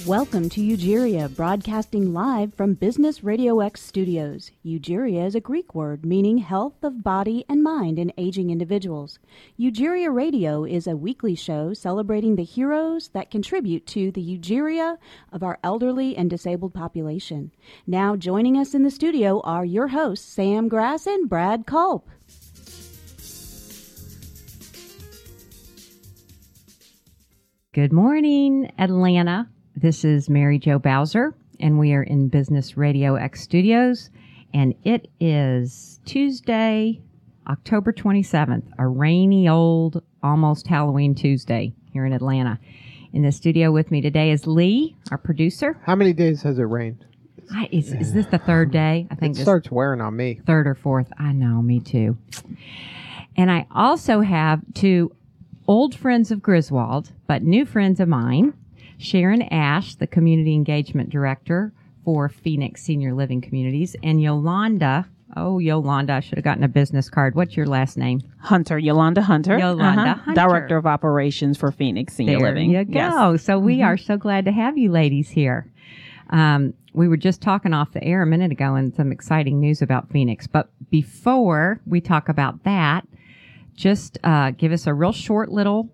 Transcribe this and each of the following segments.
Welcome to Eugeria, broadcasting live from Business Radio X studios. Eugeria is a Greek word meaning health of body and mind in aging individuals. Eugeria Radio is a weekly show celebrating the heroes that contribute to the eugeria of our elderly and disabled population. Now joining us in the studio are your hosts, Sam Grass and Brad Culp. Good morning, Atlanta. This is Mary Jo Bowser, and we are in Business Radio X Studios, and it is Tuesday, October 27th, a rainy old, almost Halloween Tuesday here in Atlanta. In the studio with me today is Lee, our producer. How many days has it rained? Is this the third day? I think it starts wearing on me. Third or fourth. I know, me too. And I also have two old friends of Griswold, but new friends of mine. Sharon Ash, the Community Engagement Director for Phoenix Senior Living Communities, and Yolanda. Oh, Yolanda, I should have gotten a business card. What's your last name? Hunter, Yolanda Hunter. Yolanda Hunter. Director of Operations for Phoenix Senior Living. There you go. Yes. So we are so glad to have you ladies here. We were just talking off the air a minute ago and some exciting news about Phoenix. But before we talk about that, just give us a real short little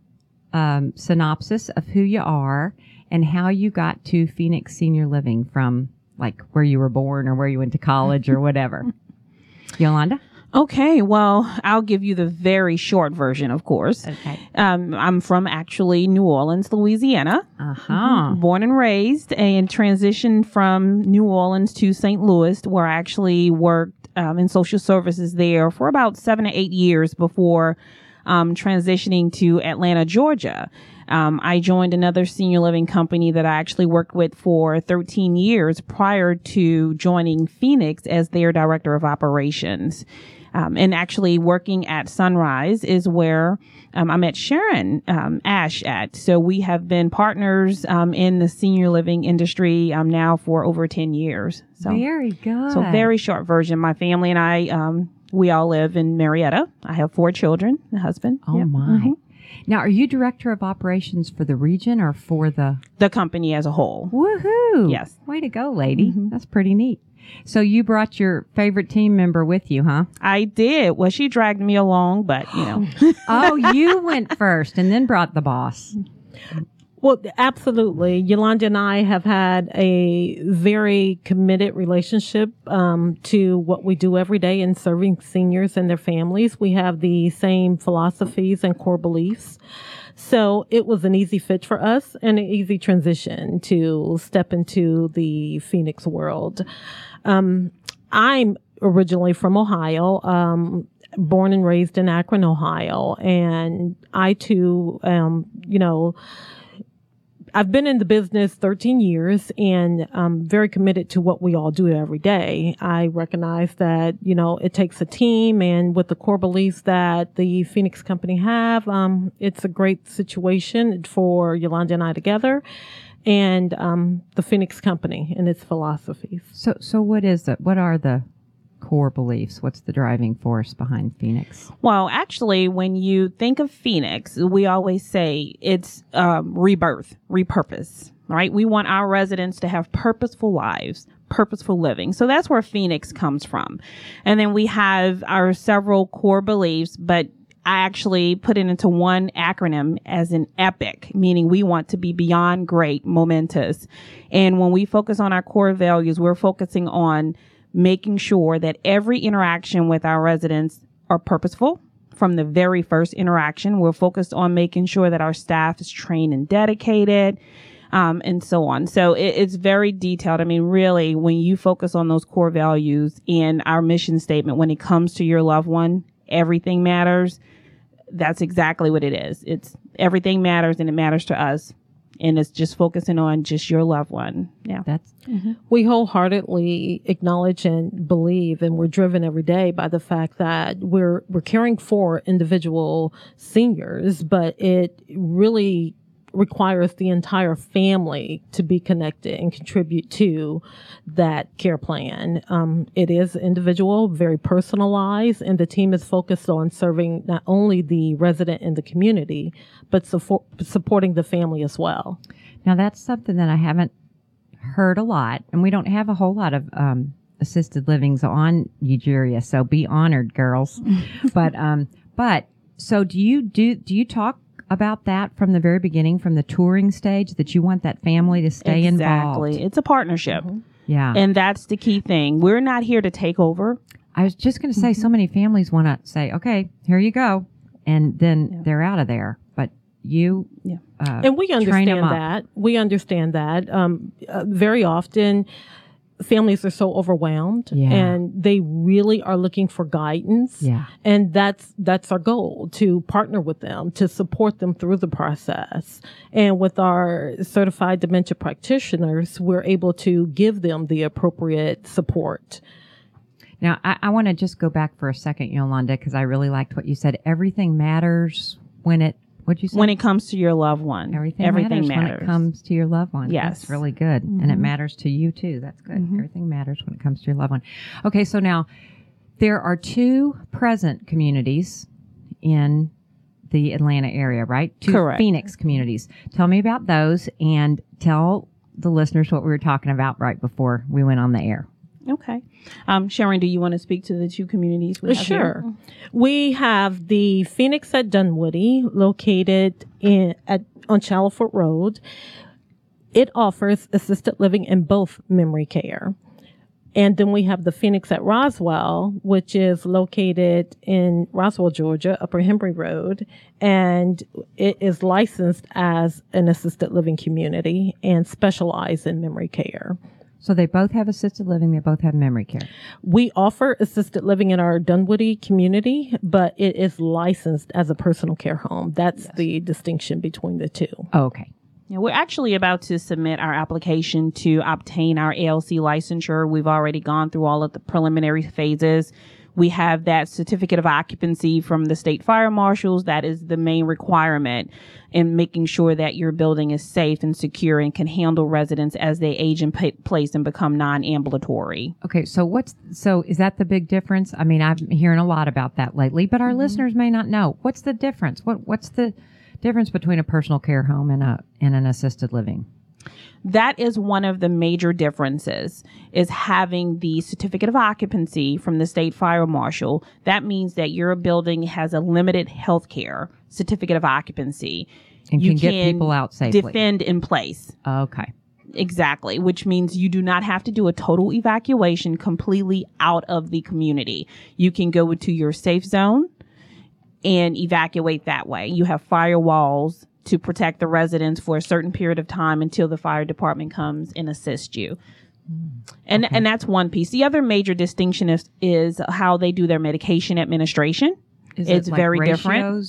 synopsis of who you are and how you got to Phoenix Senior Living from like where you were born or where you went to college or whatever. Yolanda? Okay, well, I'll give you the very short version, of course. Okay. I'm from actually New Orleans, Louisiana. Born and raised, and transitioned from New Orleans to St. Louis, where I actually worked in social services there for about 7 to 8 years before transitioning to Atlanta, Georgia. I joined another senior living company that I actually worked with for 13 years prior to joining Phoenix as their director of operations. And actually working at Sunrise is where I met Sharon Ash at. So we have been partners in the senior living industry now for over 10 years. So very good. So very short version. My family and I, we all live in Marietta. I have 4 children, a husband. Oh, my. Mm-hmm. Now, are you director of operations for the region or for the company as a whole? Woohoo! Yes. Way to go, lady. Mm-hmm. That's pretty neat. So you brought your favorite team member with you, huh? I did. Well, she dragged me along, but, you know. Oh, you went first and then brought the boss. Well, absolutely. Yolanda and I have had a very committed relationship to what we do every day in serving seniors and their families. We have the same philosophies and core beliefs. So it was an easy fit for us and an easy transition to step into the Phoenix world. I'm originally from Ohio, born and raised in Akron, Ohio. And I too, I've been in the business 13 years and I'm very committed to what we all do every day. I recognize that, it takes a team, and with the core beliefs that the Phoenix company have, it's a great situation for Yolanda and I together and the Phoenix company and its philosophies. So what is it? What are the core beliefs? What's the driving force behind Phoenix? Well, actually, when you think of Phoenix, we always say it's rebirth, repurpose, right? We want our residents to have purposeful lives, purposeful living. So that's where Phoenix comes from. And then we have our several core beliefs, but I actually put it into one acronym as an EPIC, meaning we want to be beyond great, momentous. And when we focus on our core values, we're focusing on making sure that every interaction with our residents are purposeful. From the very first interaction, we're focused on making sure that our staff is trained and dedicated, and so on. So it's very detailed. I mean, really, when you focus on those core values and our mission statement, when it comes to your loved one, everything matters. That's exactly what it is. It's everything matters, and it matters to us. And it's just focusing on just your loved one. Yeah. We wholeheartedly acknowledge and believe, and we're driven every day by the fact that we're caring for individual seniors, but it really requires the entire family to be connected and contribute to that care plan. It is individual, very personalized, and the team is focused on serving not only the resident in the community, but supporting the family as well. Now, that's something that I haven't heard a lot, and we don't have a whole lot of assisted livings on Egeria, so be honored, girls. but so do you talk about that from the very beginning, from the touring stage, that you want that family to stay involved? Exactly. It's a partnership. Yeah. And that's the key thing. We're not here to take over. I was just going to say, so many families want to say, okay, here you go. And then they're out of there. But you, and we understand that. We understand that. Very often, families are so overwhelmed and they really are looking for guidance. Yeah. And that's our goal, to partner with them, to support them through the process. And with our certified dementia practitioners, we're able to give them the appropriate support. Now, I want to just go back for a second, Yolanda, because I really liked what you said. Everything matters what'd you say? When it comes to your loved one. Everything matters when it comes to your loved one. Yes. That's really good. And it matters to you, too. That's good. Everything matters when it comes to your loved one. Okay, so now there are 2 present communities in the Atlanta area, right? 2 Correct. Phoenix communities. Tell me about those and tell the listeners what we were talking about right before we went on the air. Okay. Sharon, do you want to speak to the 2 communities we have Sure. here? We have the Phoenix at Dunwoody, located on Shallowfoot Road. It offers assisted living in both memory care. And then we have the Phoenix at Roswell, which is located in Roswell, Georgia, Upper Hembry Road. And it is licensed as an assisted living community and specialized in memory care. So they both have assisted living. They both have memory care. We offer assisted living in our Dunwoody community, but it is licensed as a personal care home. That's the distinction between the 2. Oh, okay. Yeah, we're actually about to submit our application to obtain our ALC licensure. We've already gone through all of the preliminary phases. We have that certificate of occupancy from the state fire marshals. That is the main requirement in making sure that your building is safe and secure and can handle residents as they age in place and become non-ambulatory. Okay, so is that the big difference? I mean, I'm hearing a lot about that lately, but our listeners may not know. What's the difference? What's the difference between a personal care home and an assisted living? That is one of the major differences, is having the certificate of occupancy from the state fire marshal. That means that your building has a limited health care certificate of occupancy. And can get people out safely. Defend in place. Okay. Exactly, which means you do not have to do a total evacuation completely out of the community. You can go into your safe zone and evacuate that way. You have firewalls to protect the residents for a certain period of time until the fire department comes and assists you. And that's one piece. The other major distinction is how they do their medication administration. It's like very different.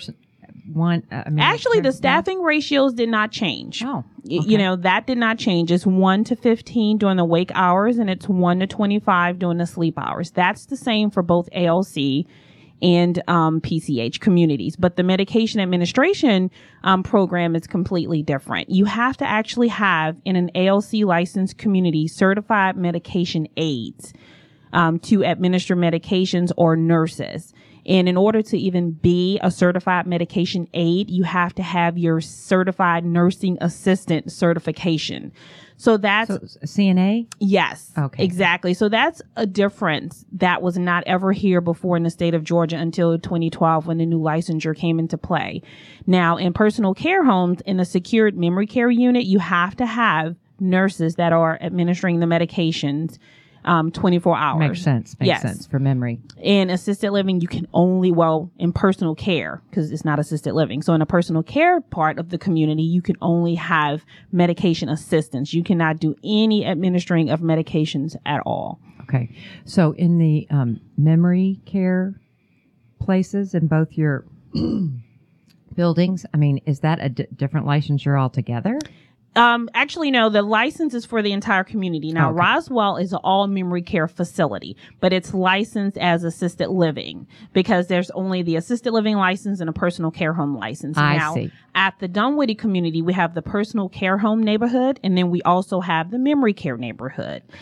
Actually, the staffing ratios did not change. Oh, okay. That did not change. It's 1 to 15 during the wake hours, and it's 1 to 25 during the sleep hours. That's the same for both ALC and PCH communities. But the medication administration program is completely different. You have to actually have, in an ALC licensed community, certified medication aides to administer medications, or nurses. And in order to even be a certified medication aide, you have to have your certified nursing assistant certification. So that's CNA? Yes. Okay. Exactly. So that's a difference that was not ever here before in the state of Georgia until 2012, when the new licensure came into play. Now, in personal care homes, in a secured memory care unit, you have to have nurses that are administering the medications 24 hours. Makes sense. Makes sense for memory. In assisted living, you can only, in personal care, because it's not assisted living. So in a personal care part of the community, you can only have medication assistance. You cannot do any administering of medications at all. Okay. So in the memory care places in both your buildings, I mean, is that a different licensure altogether? Actually, no, the license is for the entire community. Now, okay. Roswell is an all memory care facility, but it's licensed as assisted living because there's only the assisted living license and a personal care home license. I see. At the Dunwoody community, we have the personal care home neighborhood, and then we also have the memory care neighborhood.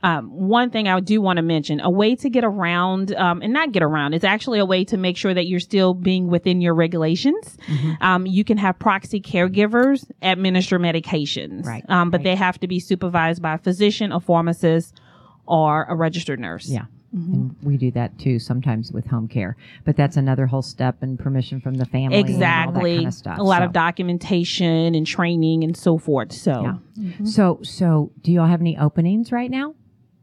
one thing I do want to mention, a way to get around, and not get around, it's actually a way to make sure that you're still being within your regulations. You can have proxy caregivers administer medications, Right. But they have to be supervised by a physician, a pharmacist, or a registered nurse. Yeah. And we do that too sometimes with home care, but that's another whole step and permission from the family. And all that Exactly. kind of stuff. A lot So- of documentation and training and so forth. So, Yeah. So do y'all have any openings right now?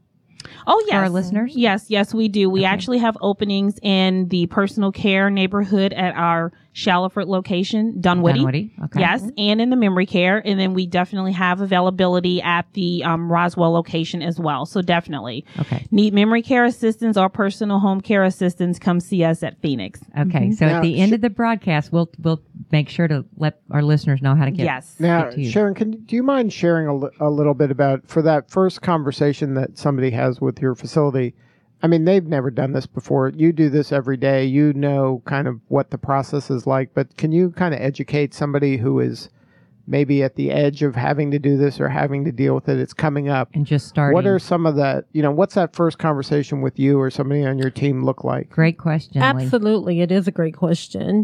oh yes, our listeners? Yes, we do. We Okay. actually have openings in the personal care neighborhood at our Shallowford location, Dunwoody. Dunwoody? Okay. Yes, and in the memory care, and then we definitely have availability at the Roswell location as well. So definitely, Okay. need memory care assistance or personal home care assistance? Come see us at Phoenix. Okay. So Now, at the end of the broadcast, we'll make sure to let our listeners know how to get. Yes. Now, get to you. Sharon, do you mind sharing a little bit about, for that first conversation that somebody has with your facility? I mean, they've never done this before. You do this every day. You know kind of what the process is like, but can you kind of educate somebody who is maybe at the edge of having to do this or having to deal with it? It's coming up. And just starting. What are some of the, what's that first conversation with you or somebody on your team look like? Great question, Lee. Absolutely. It is a great question.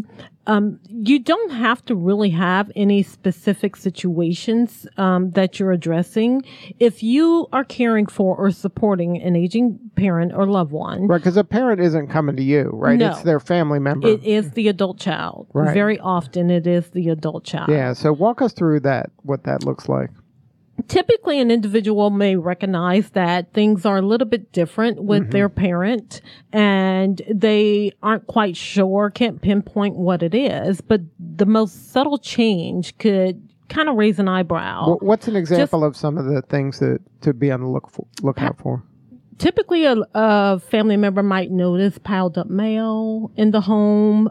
You don't have to really have any specific situations that you're addressing. If you are caring for or supporting an aging parent or loved one, Right, because a parent isn't coming to you, right? No. It's their family member. it is the adult child. Right. Very often it is the adult child. Yeah, so walk us through that, what that looks like. Typically, an individual may recognize that things are a little bit different with their parent and they aren't quite sure, can't pinpoint what it is, but the most subtle change could kind of raise an eyebrow. What's an example of some of the things that to be on the lookout for? Typically, a family member might notice piled up mail in the home,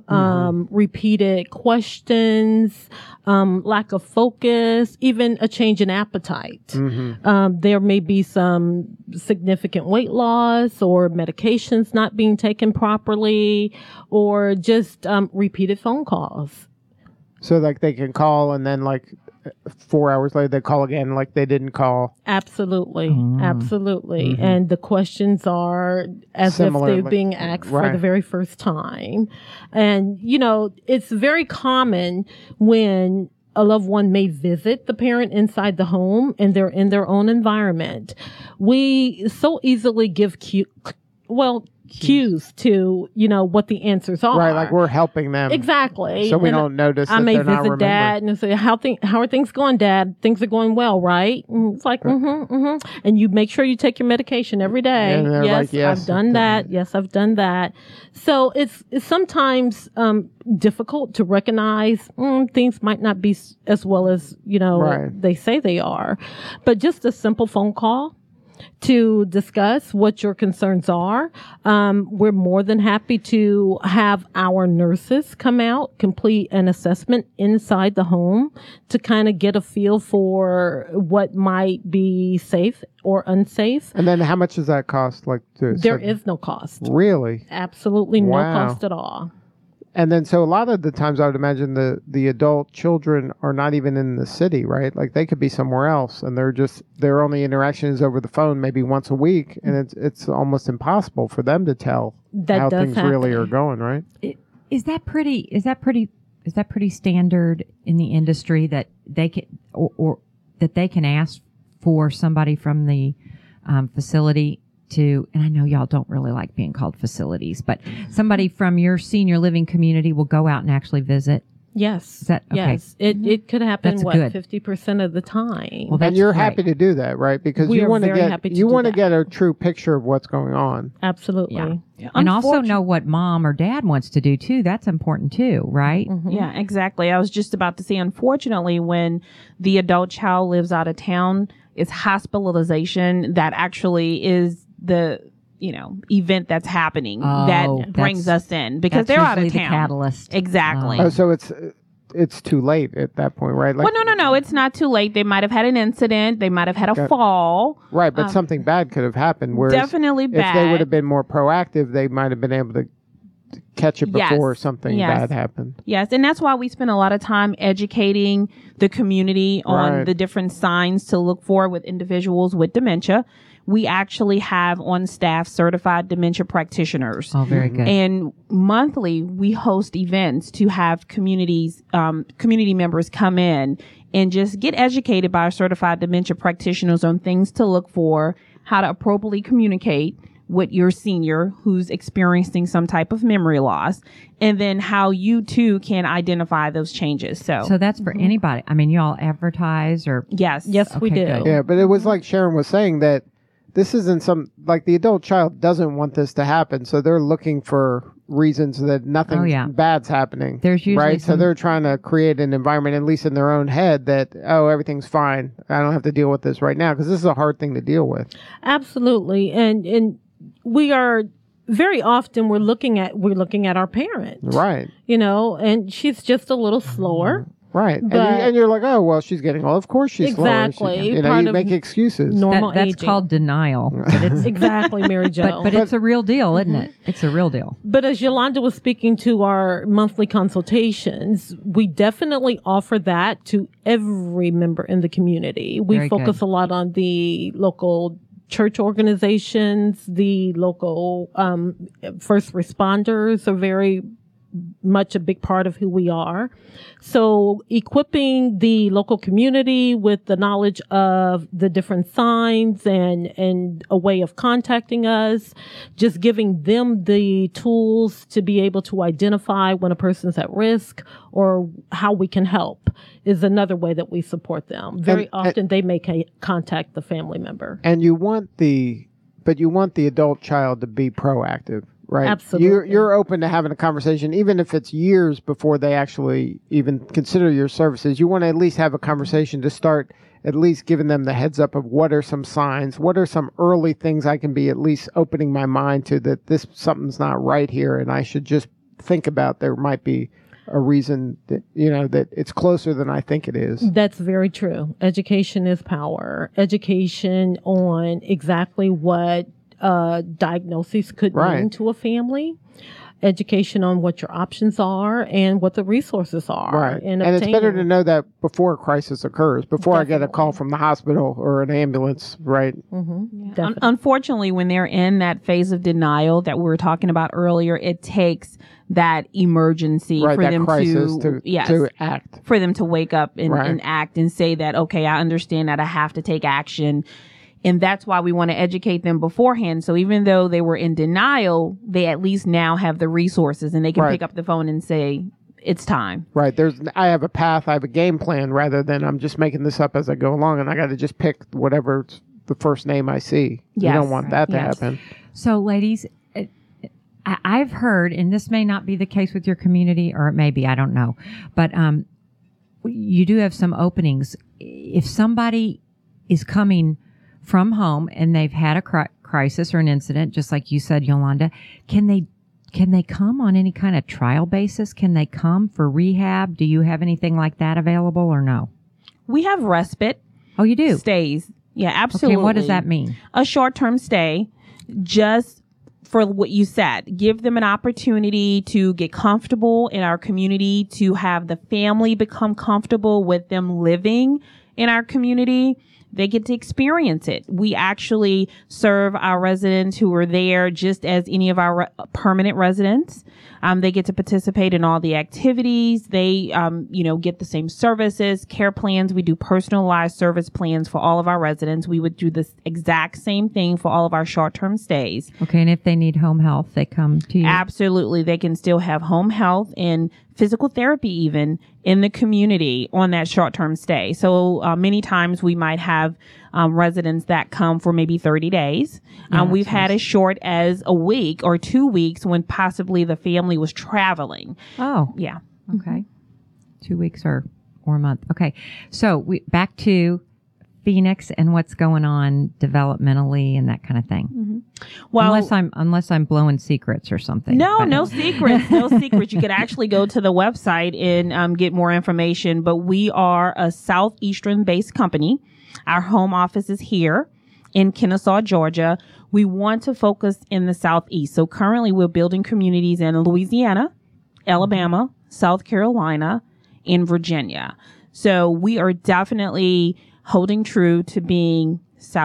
repeated questions, lack of focus, even a change in appetite. There may be some significant weight loss or medications not being taken properly, or just repeated phone calls. So like they can call and then like 4 hours later they call again like they didn't call. Absolutely. Absolutely. And the questions are as Similar, if they're like- being asked for right. the very first time. And, it's very common when a loved one may visit the parent inside the home and they're in their own environment. We so easily give cues to, what the answers are. Right, like we're helping them. Exactly. So we And don't notice I that may they're not visit dad and say, how are things going, Dad? Things are going well, right? And it's like, And you make sure you take your medication every day. And they're Yes, like, yes, I've done I've done that. Yes, I've done that. So it's sometimes difficult to recognize things might not be as well as, Right. they say they are. But just a simple phone call to discuss what your concerns are. We're more than happy to have our nurses come out, complete an assessment inside the home to kind of get a feel for what might be safe or unsafe. And then how much does that cost? Like There is no cost. Really? Absolutely no Wow. cost at all. And then so a lot of the times I would imagine the adult children are not even in the city, right? Like they could be somewhere else and their only interaction is over the phone maybe once a week, and it's almost impossible for them to tell That how does things really happen. are going, right? Is that pretty standard in the industry that they can or that they can ask for somebody from the facility to, and I know y'all don't really like being called facilities, but somebody from your senior living community will go out and actually visit? Yes. Is that okay? Yes. It could happen, That's good. 50% of the time. Well, that's And you're great. happy to do that, right? Because We you are want to very get happy to you do want to that. get a true picture of what's going on. Absolutely. Yeah. And also know what mom or dad wants to do too. That's important too, right? Yeah, exactly. I was just about to say, unfortunately, when the adult child lives out of town, it's hospitalization that actually is the event that's happening Oh, that brings that's- us in because That's they're out of usually town. the catalyst. Exactly. Oh, so it's too late at that point, right? Like, Well, no. It's not too late. They might have had an incident. They might have had a Got- fall. right, but something bad could have happened. Whereas Definitely if bad. they would have been more proactive, they might have been able to catch it Yes. before something Yes. bad happened. Yes, and that's why we spend a lot of time educating the community on Right. the different signs to look for with individuals with dementia. we actually have on staff certified dementia practitioners. Oh, very good. And monthly, we host events to have community members come in and just get educated by our certified dementia practitioners on things to look for, how to appropriately communicate with your senior who's experiencing some type of memory loss, and then how you too can identify those changes. So that's for anybody. I mean, y'all advertise or? Yes, we do. good. Yeah, but it was like Sharon was saying that this isn't like the adult child doesn't want this to happen, so they're looking for reasons that nothing bad's happening. There's usually right, so they're trying to create an environment, at least in their own head, that everything's fine. I don't have to deal with this right now, because this is a hard thing to deal with. Absolutely, and we are very often we're looking at our parent, right? And she's just a little slower. Right. But And you're like, oh, well, she's getting old. Of course she's exactly. slower. You make excuses. Normal that's aging. called denial. But it's, Exactly, Mary Jo. but it's a real deal, isn't it? It's a real deal. But as Yolanda was speaking to our monthly consultations, we definitely offer that to every member in the community. We Very focus good. a lot on the local church organizations, the local first responders are very much a big part of who we are. So equipping the local community with the knowledge of the different signs and a way of contacting us, just giving them the tools to be able to identify when a person's at risk or how we can help is another way that we support them. Very often they may contact the family member. And you want the adult child to be proactive. Right. Absolutely. You're open to having a conversation, even if it's years before they actually even consider your services. You want to at least have a conversation to start at least giving them the heads up of what are some signs, what are some early things I can be at least opening my mind to, that something's not right here, and I should just think about there might be a reason that, that it's closer than I think it is. That's very true. Education is power. Education on exactly what diagnoses could mean to a family, education on what your options are and what the resources are. Right. And it's better to know that before a crisis occurs, before I get a call from the hospital or an ambulance, right? Mm-hmm. Yeah. Unfortunately, when they're in that phase of denial that we were talking about earlier, it takes that emergency for that them crisis to act. For them to wake up and act and say that, okay, I understand that I have to take action. And that's why we want to educate them beforehand. So even though they were in denial, they at least now have the resources and they can pick up the phone and say, it's time. Right. I have a path. I have a game plan, rather than I'm just making this up as I go along and I got to just pick whatever's the first name I see. Yes. You don't want that to happen. So ladies, I've heard, and this may not be the case with your community, or it may be, I don't know, but you do have some openings. If somebody is coming from home and they've had a crisis or an incident, just like you said, Yolanda, can they come on any kind of trial basis? Can they come for rehab? Do you have anything like that available or no? We have respite. Oh, you do? Stays. Yeah, absolutely. Okay, what does that mean? A short-term stay, just for what you said. Give them an opportunity to get comfortable in our community, to have the family become comfortable with them living in our community. They get to experience it. We actually serve our residents who are there just as any of our permanent residents. They get to participate in all the activities. They, get the same services, care plans. We do personalized service plans for all of our residents. We would do this exact same thing for all of our short-term stays. Okay, and if they need home health, they come to you? Absolutely. They can still have home health and physical therapy even in the community on that short-term stay. So many times we might have residents that come for maybe 30 days. We've had as short as a week or 2 weeks when possibly the family was traveling. Oh. Yeah. Okay. 2 weeks or a month. Okay. So back to Phoenix and what's going on developmentally and that kind of thing. Mm-hmm. Well, unless I'm blowing secrets or something. No secrets. No secrets. You could actually go to the website and get more information. But we are a Southeastern based company. Our home office is here in Kennesaw, Georgia. We want to focus in the Southeast. So currently we're building communities in Louisiana, Alabama, South Carolina, and Virginia. So we are definitely holding true to being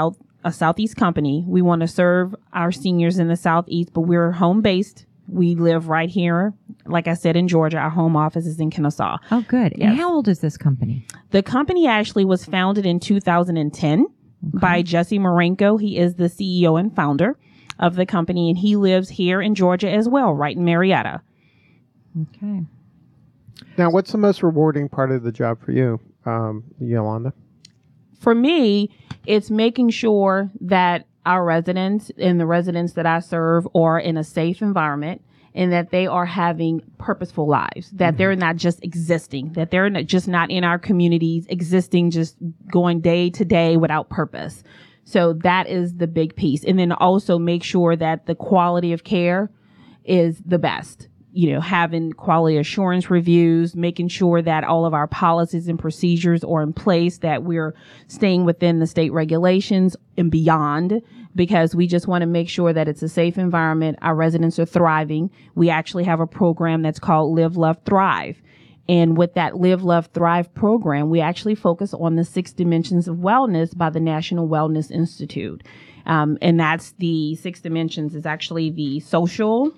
a Southeast company. We want to serve our seniors in the Southeast, but we're home based. We live right here. Like I said, in Georgia. Our home office is in Kennesaw. Oh, good. Yes. And how old is this company? The company actually was founded in 2010 by Jesse Marenko. He is the CEO and founder of the company, and he lives here in Georgia as well, right in Marietta. Okay. Now, what's the most rewarding part of the job for you, Yolanda? For me, it's making sure that our residents and the residents that I serve are in a safe environment and that they are having purposeful lives, that they're not just existing, that they're just not in our communities existing, just going day to day without purpose. So that is the big piece. And then also make sure that the quality of care is the best. You know, having quality assurance reviews, making sure that all of our policies and procedures are in place, that we're staying within the state regulations and beyond, because we just want to make sure that it's a safe environment. Our residents are thriving. We actually have a program that's called Live, Love, Thrive. And with that Live, Love, Thrive program, we actually focus on the 6 dimensions of wellness by the National Wellness Institute. And that's the 6 dimensions is actually the social,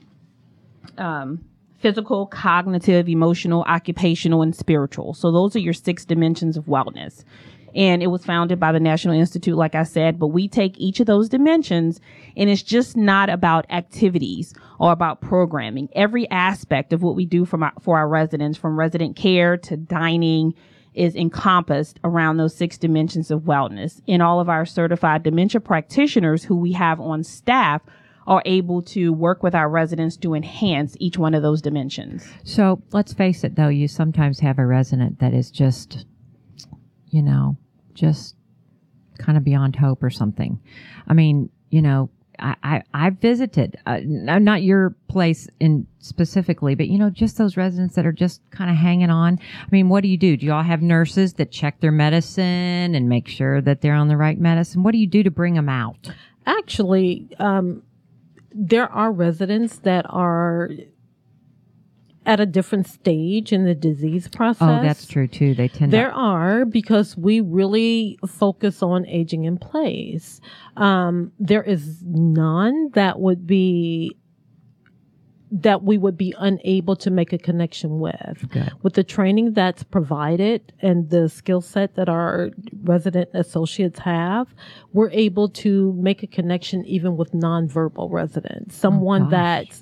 physical, cognitive, emotional, occupational, and spiritual. So those are your 6 dimensions of wellness. And it was founded by the National Institute, like I said, but we take each of those dimensions, and it's just not about activities or about programming. Every aspect of what we do for our residents, from resident care to dining, is encompassed around those 6 dimensions of wellness. And all of our certified dementia practitioners who we have on staff are able to work with our residents to enhance each one of those dimensions. So let's face it, though, you sometimes have a resident that is just, you know, just kind of beyond hope or something. I mean, you know, I visited, not your place in specifically, but, you know, just those residents that are just kind of hanging on. I mean, what do you do? Do you all have nurses that check their medicine and make sure that they're on the right medicine? What do you do to bring them out? Actually, there are residents that are at a different stage in the disease process. Oh, that's true too. They tend There are, because we really focus on aging in place. There is none that we would be unable to make a connection with. Good. With the training that's provided and the skill set that our resident associates have, we're able to make a connection even with nonverbal residents, someone that's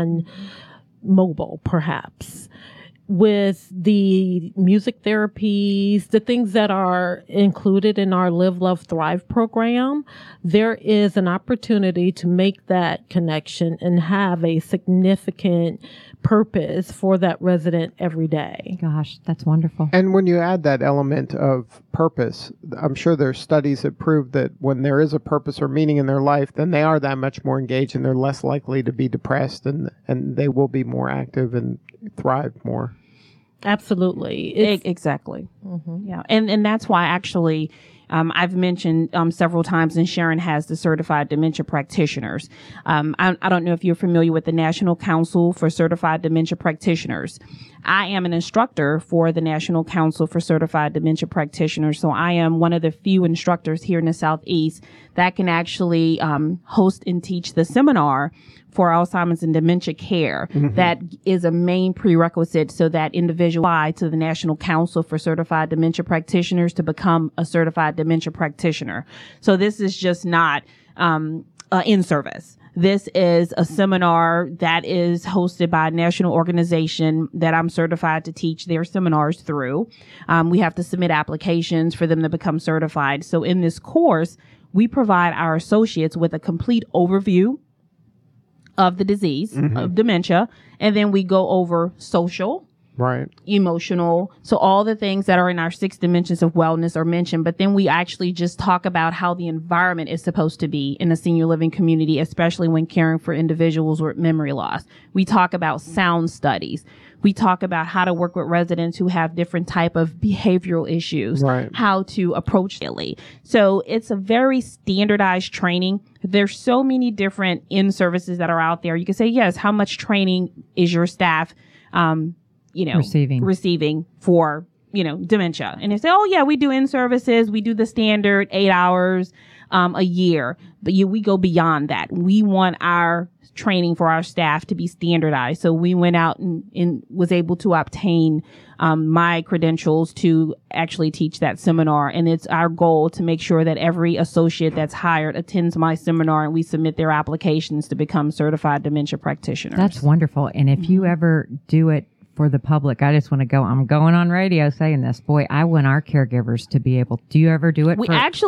non-mobile, perhaps. With the music therapies, the things that are included in our Live, Love, Thrive program, there is an opportunity to make that connection and have a significant purpose for that resident every day. Gosh, that's wonderful. And when you add that element of purpose, I'm sure there's studies that prove that when there is a purpose or meaning in their life, then they are that much more engaged and they're less likely to be depressed, and they will be more active and thrive more. Absolutely. Exactly. Mm-hmm. Yeah. And that's why actually I've mentioned several times, and Sharon has the certified dementia practitioners. I don't know if you're familiar with the National Council for Certified Dementia Practitioners. I am an instructor for the National Council for Certified Dementia Practitioners. So I am one of the few instructors here in the Southeast that can actually host and teach the seminar for Alzheimer's and dementia care. Mm-hmm. That is a main prerequisite so that individuals apply to the National Council for Certified Dementia Practitioners to become a certified dementia practitioner. So this is just not in service. This is a seminar that is hosted by a national organization that I'm certified to teach their seminars through. We have to submit applications for them to become certified. So in this course, we provide our associates with a complete overview of the disease, of dementia, and then we go over social, right, emotional. So all the things that are in our 6 dimensions of wellness are mentioned, but then we actually just talk about how the environment is supposed to be in a senior living community, especially when caring for individuals with memory loss. We talk about sound studies. We talk about how to work with residents who have different type of behavioral issues, right, how to approach daily. So it's a very standardized training. There's so many different in-services that are out there. You can say, yes, how much training is your staff, receiving for, dementia. And they say, oh yeah, we do in-services. We do the standard 8 hours a year, but we go beyond that. We want our training for our staff to be standardized. So we went out and was able to obtain my credentials to actually teach that seminar. And it's our goal to make sure that every associate that's hired attends my seminar, and we submit their applications to become certified dementia practitioners. That's wonderful. And if you ever do it for the public, I just want to go, I'm going on radio saying this. Boy, I want our caregivers to be able, do you ever do it? We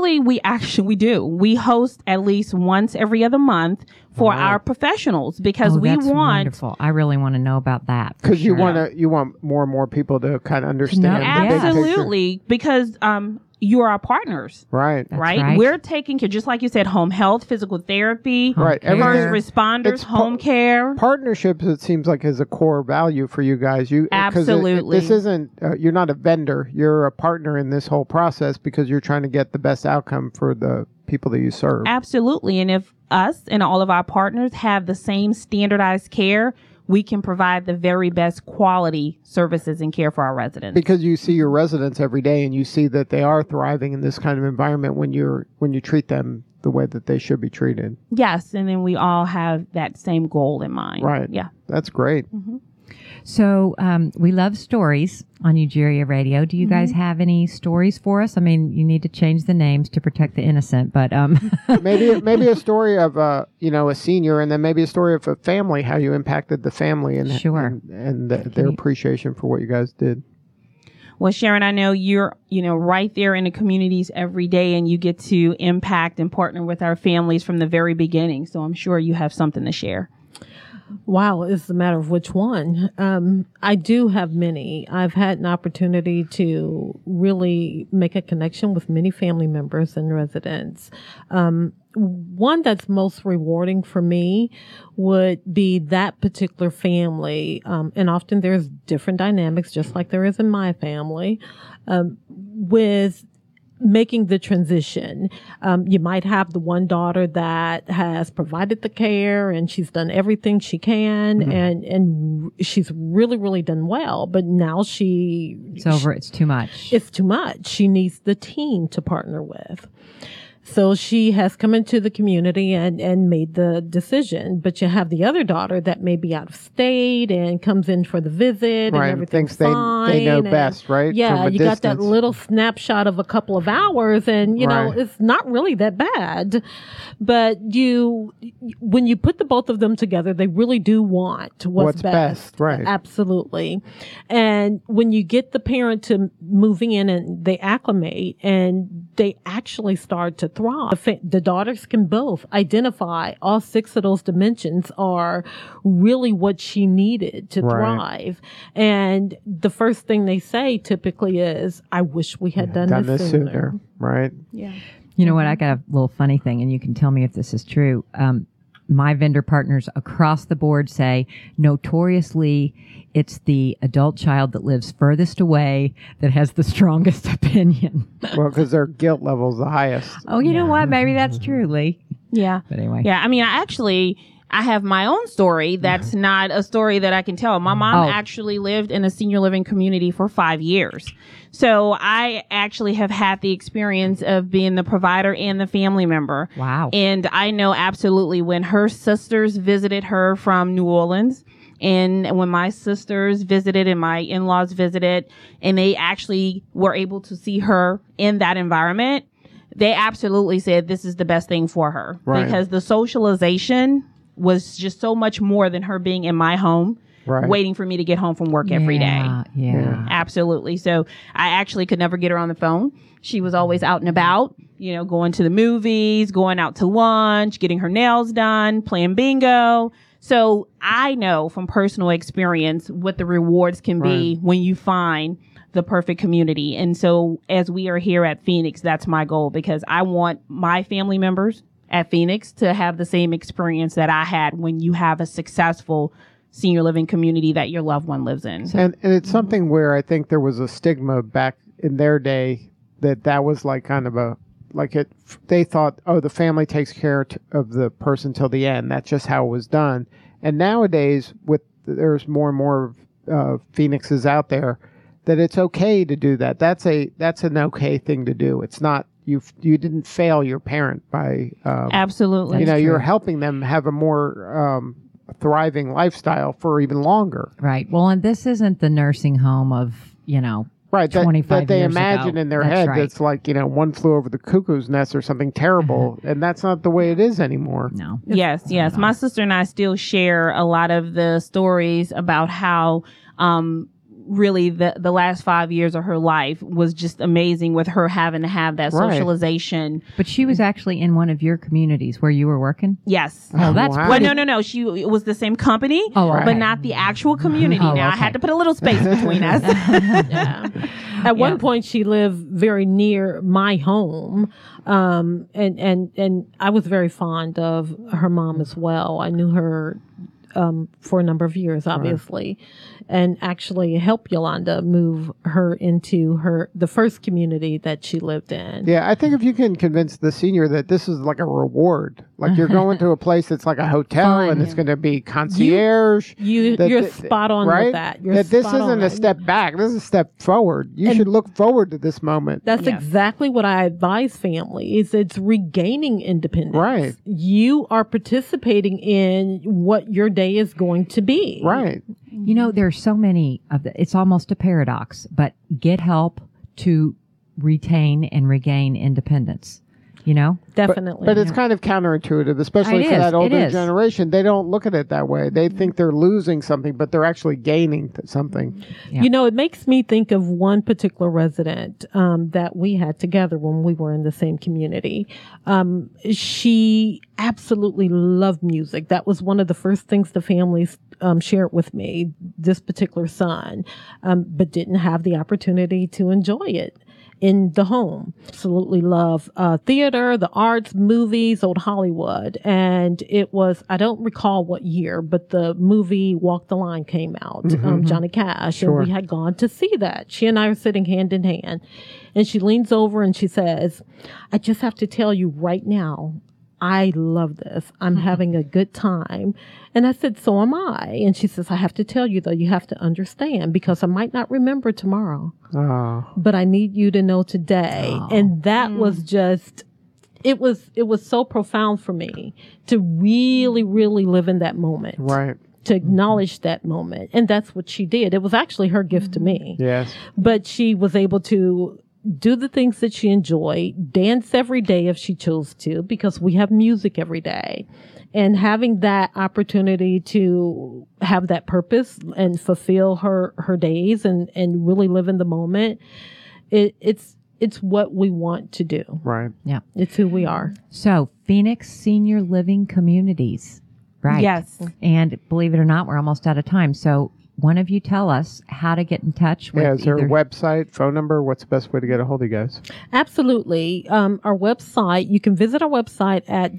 do. We host at least once every other month for our professionals, because we that's want. Wonderful. I really want to know about that. Because you want more and more people to kind of understand. Absolutely, because you are our partners. Right. Right. We're taking care, just like you said, home health, physical therapy, right. First responders, home care. Partnerships, it seems like, is a core value for you guys. Absolutely. This isn't, you're not a vendor. You're a partner in this whole process because you're trying to get the best outcome for the people that you serve. Absolutely. And if us and all of our partners have the same standardized care, we can provide the very best quality services and care for our residents. Because you see your residents every day, and you see that they are thriving in this kind of environment when you treat them the way that they should be treated. Yes, and then we all have that same goal in mind. Right. Yeah. That's great. Mm-hmm. So we love stories on Ugeria Radio. Do you guys have any stories for us? I mean, you need to change the names to protect the innocent, but maybe a story of a senior, and then maybe a story of a family, how you impacted the family, and their appreciation for what you guys did. Well, Sharon, I know you're, right there in the communities every day, and you get to impact and partner with our families from the very beginning. So I'm sure you have something to share. Wow, it's a matter of which one. I do have many. I've had an opportunity to really make a connection with many family members and residents. One that's most rewarding for me would be that particular family. And often there's different dynamics, just like there is in my family, with making the transition. You might have the one daughter that has provided the care and she's done everything she can, and she's really, really done well. But now it's over. It's too much. It's too much. She needs the team to partner with. So she has come into the community and made the decision. But you have the other daughter that may be out of state and comes in for the visit, right, and everything's thinks fine. They know best, right? Yeah, you distance. got that little snapshot of a couple of hours, and it's not really that bad. But when you put the both of them together, they really do want what's best. Right? Absolutely. And when you get the parent to moving in and they acclimate and they actually start to thrive, the daughters can both identify all 6 of those dimensions are really what she needed to thrive. And the first thing they say typically is, I wish we had done this sooner. Right? Yeah. You know what? I got a little funny thing, and you can tell me if this is true. My vendor partners across the board say notoriously it's the adult child that lives furthest away that has the strongest opinion. Well, because their guilt level is the highest. Oh, you know what? Maybe that's true, Lee. Yeah. But anyway. Yeah. I mean, I have my own story that's not a story that I can tell. My mom actually lived in a senior living community for 5 years. So I actually have had the experience of being the provider and the family member. Wow. And I know absolutely when her sisters visited her from New Orleans, and when my sisters visited and my in-laws visited, and they actually were able to see her in that environment, they absolutely said this is the best thing for her. Right. Because the socialization was just so much more than her being in my home, waiting for me to get home from work every day. Yeah. Absolutely. So I actually could never get her on the phone. She was always out and about, going to the movies, going out to lunch, getting her nails done, playing bingo. So I know from personal experience what the rewards can be when you find the perfect community. And so as we are here at Phoenix, that's my goal, because I want my family members at Phoenix to have the same experience that I had when you have a successful senior living community that your loved one lives in. And it's something where I think there was a stigma back in their day that was like kind of they thought, the family takes care of the person till the end. That's just how it was done. And nowadays, there's more and more Phoenixes out there, that it's okay to do that. That's an okay thing to do. It's not you didn't fail your parent by Absolutely. you're helping them have a more thriving lifestyle for even longer. Right. Well, and this isn't the nursing home of, Right, 25 that they years imagine ago. in their That's head right. that's like, One Flew Over the Cuckoo's Nest or something terrible. And that's not the way it is anymore. No. Yes. My sister and I still share a lot of the stories about how really the last 5 years of her life was just amazing with her having to have that Right. socialization. But she was actually in one of your communities where you were working? Yes. Oh, that's wow. Well, no. it was the same company, Oh, okay. but not the actual community. Oh, Now I okay. had to put a little space between us. Yeah. At one point, she lived very near my home, and I was very fond of her mom as well. I knew her for a number of years, obviously, and actually helped Yolanda move her into the first community that she lived in. Yeah, I think if you can convince the senior that this is like a reward, like you're going to a place that's like a hotel Fun. and it's going to be concierge. You're spot on right? with that. You're that this spot on isn't a that. step back. This is a step forward. You And- should look forward to this moment. That's Yes. exactly what I advise families. It's regaining independence. Right. You are participating in what your day is going to be. Right. There's so many of it's almost a paradox, but get help to retain and regain independence, Definitely. But it's kind of counterintuitive, especially It for is. that It older is. generation. They don't look at it that way. They think they're losing something, but they're actually gaining something. Yeah. It makes me think of one particular resident that we had together when we were in the same community. She absolutely loved music. That was one of the first things the families shared with me, this particular son, but didn't have the opportunity to enjoy it in the home. Absolutely love theater, the arts, movies, old Hollywood. And it was, I don't recall what year, but the movie Walk the Line came out, Johnny Cash. Sure. And we had gone to see that. She and I are sitting hand in hand. And she leans over and she says, I just have to tell you right now, I love this. I'm having a good time. And I said, so am I. And she says, I have to tell you though, you have to understand because I might not remember tomorrow, Oh, but I need you to know today. And that was just, it was so profound for me to really, really live in that moment, right. to acknowledge that moment. And that's what she did. It was actually her gift to me, Yes. but she was able to do the things that she enjoyed, dance every day if she chose to, because we have music every day. And having that opportunity to have that purpose and fulfill her days and really live in the moment, it's what we want to do. Right. It's who we are. So, Phoenix Senior Living Communities. Right. Yes. And believe it or not, we're almost out of time. So, one of you tell us how to get in touch with Yeah, is there a either website, phone number? What's the best way to get a hold of you guys? Absolutely. Our website, you can visit our website at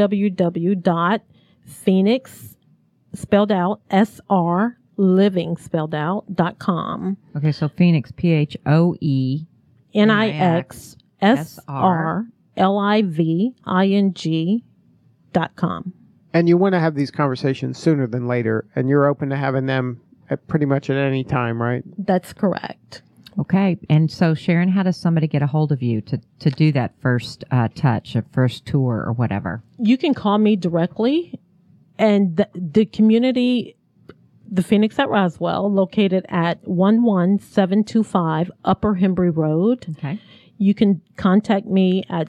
www.phoenix, spelled out, SR, living, spelled out, .com. Okay, so Phoenix, PHOE. NIXSRLIVING.com. And you want to have these conversations sooner than later, and you're open to having them at pretty much at any time, right? That's correct. Okay, and so Sharon, how does somebody get a hold of you to do that first touch, a first tour or whatever? You can call me directly, and the community, the Phoenix at Roswell, located at 11725 Upper Hembry Road. Okay. You can contact me at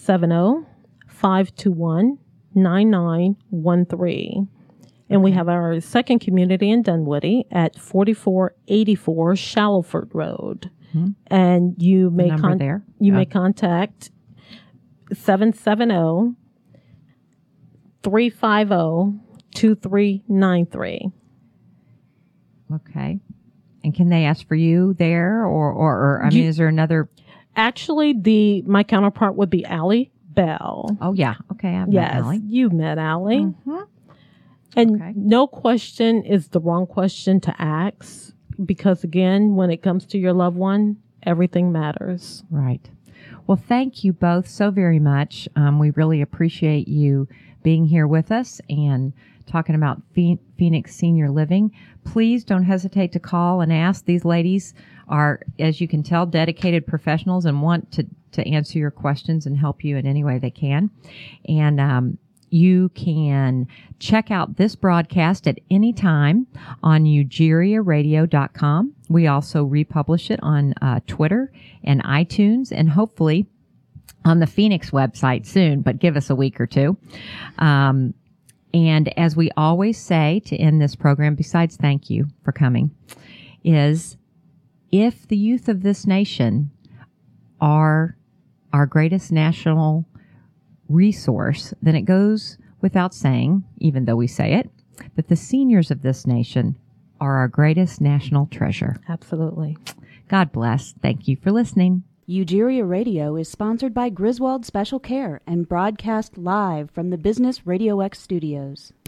770-521-9913. And we have our second community in Dunwoody at 4484 Shallowford Road. And you may number there? you may contact 770-350-2393. Okay. And can they ask for you there or I mean, is there another? Actually, my counterpart would be Allie Bell. Oh, yeah. Okay. I've met Yes, Allie. you met Allie. Mm-hmm. And Okay. no question is the wrong question to ask because, again, when it comes to your loved one, everything matters. Right. Well, thank you both so very much. We really appreciate you being here with us and talking about Phoenix Senior Living. Please don't hesitate to call and ask. These ladies are, as you can tell, dedicated professionals and want to answer your questions and help you in any way they can. And you can check out this broadcast at any time on UjiriaRadio.com. We also republish it on Twitter and iTunes, and hopefully on the Phoenix website soon, but give us a week or two. And as we always say to end this program, besides thank you for coming, is if the youth of this nation are our greatest national resource, then it goes without saying, even though we say it, that the seniors of this nation are our greatest national treasure. Absolutely. God bless. Thank you for listening. Ujiria Radio is sponsored by Griswold Special Care and broadcast live from the Business Radio X studios.